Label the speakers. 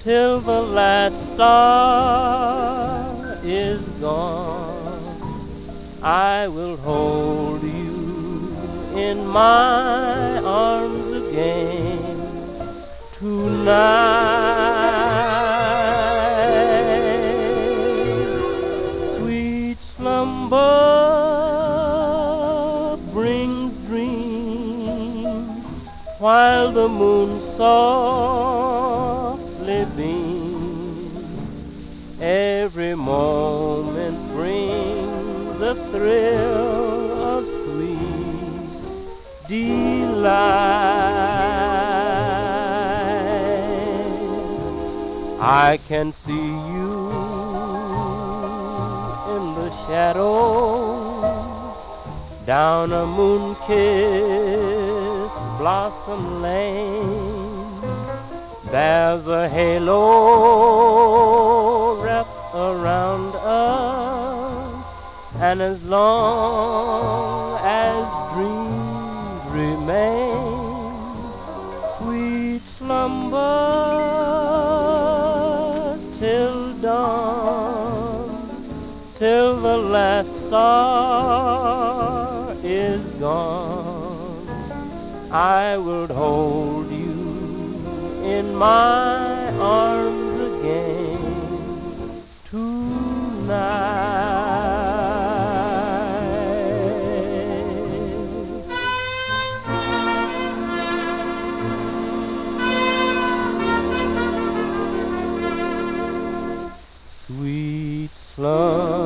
Speaker 1: till the last star is gone. I will hold you in my arms again tonight. Sweet slumber brings dreams while the moon softly beams. Every moment brings a thrill of sweet delight. I can see you in the shadows down a moon-kissed blossom lane. There's a halo wrapped around us, and as long as dreams remain, sweet slumber till dawn, till the last star is gone. I will hold you in my arms again tonight. Sweet slumber